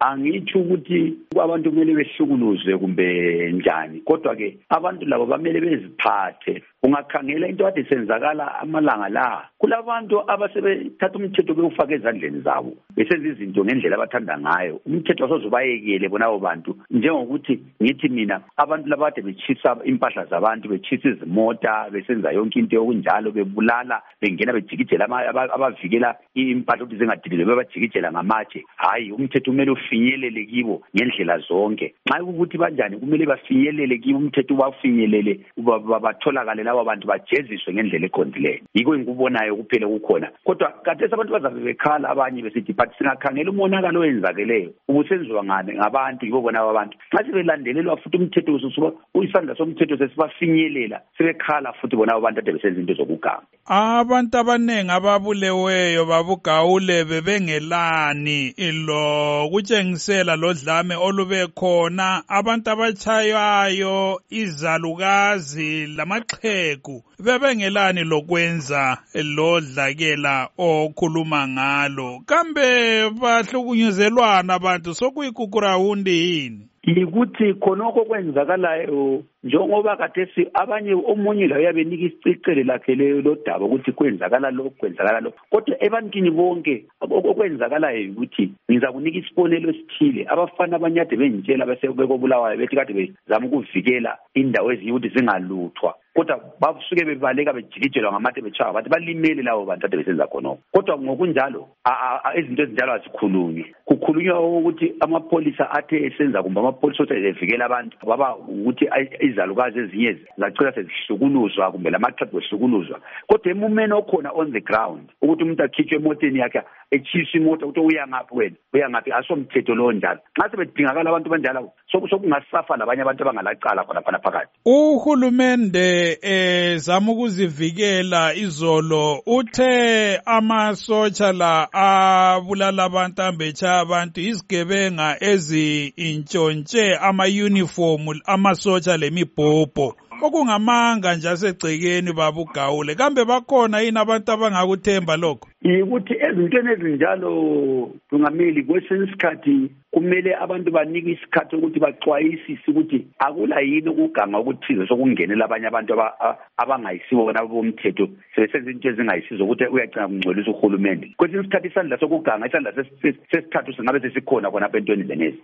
angithi ukuthi abantu kumele behlukuluzwe kumbe njani, kodwa ke abantu labo bamele beziphathe. Ungakhangela into kade senzakala amalanga la, kulabantu abasebethatha umthetho bewufaka ezandleni zabo besenza izinto ngendlela abathanda ngayo. Umthetho asozubayekele bonabo bantu, njengokuthi ngithi mina abantu labade betshisa impahla zabantu, betshisa izimota, besenza yonke into yokunjalo, bebulala, bengena bejikijela abavikela impahla ukuthi zingadilizwe, bebajikijela ngamatshe. Hayi, umthetho kumele ufinyelele kibo ngendlela zonke. Nxa ukuthi banjani kumele bafinyelele kibo, umthetho bafinyelele, batholakale labo bantu bajeziswe ngendlela eqondileyo. Yiko engikubonayo kuphela kukhona. Kodwa kade abantu bazabe bekhala abanye besithi but singakhangela umonakalo owenzakeleyo ubusenziwa ngane ngabantu, yibo bona abantu. Nxa sebelandelelwa futhi umthetho ususuka uyisandla somthetho sesibafinyelela, sebekhala futhi bona abantu ade besenza into zokuganga. Abantu abanengi ababuleweyo babugawule bebengelani lo kutshengisela lodlame olube khona, abantu abachayayo, izalukazi lamaxhegu bebengelani lokwenza lodlakela okhuluma ngalo. Kambe bahlukunyezelwana abantu sokuyikukurawundi yini? Yikuthi khonokho kwenzakalayo njengoba kade abanye omunye la uyabenika isicicele lakhe lodaba ukuthi kwenzakala lokho. Kodwa ebantwini bonke okwenzakalayo ukuthi ngiza kunika isibonelo esithile. Abafana abanyade bengitshela besekobulawayo bethi kade bezama ukuvikela indawo ezinye ukuthi zingaluthwa, kodwa basuke bebaleka bejikijelwa ngamate betshaya bathi balimele labo bantu ade besenza khonokho. Kodwa ngokunjalo izinto ezinjalo azikhulunywe. Kukhulunywa ukuthi amapholisa athe esenza kumbe amapholisa othe evikela abantu baba ukuthi izalukazi ezinye zacela sezihlukuluzwa kumbe lamaxhegu ehlukuluzwa. Kodwa emumeni okhona on the ground ukuthi umuntu akhitshwe emoteni yakhe etshisa imoto ukuthi uyangaphi wena, uyangaphi, asomthetho lo njalo. Nxa sebedingakala abantu banjalo sokungasafa labanye abantu abangalacala khona phakathi. Uhulumende zama ukuzivikela izolo uthe amasotsha la abulala abantu ambetsha abantu izigebenga ezintshontshe ama-uniform amasotsha lemibhobho okungamanga nje asegcekeni babugawule. Kambe bakhona yini abantu abangakuthemba lokho? Yikuthi ezintweni ezinjalo kungameli kwesinye isikhathi kumele abantu banike isikhathi ukuthi baxwayisise ukuthi akula yini ukuganga okuthize sokungenela abanye abantu abangayisibo bona bomthetho sebesenza into ezingayisizo ukuthi uyagcina kungcolisa uhulumende. Kwesinye isikhathi isandla sokuganga, isandla sesithathu singabe sesikhona khona phela entweni zenezi.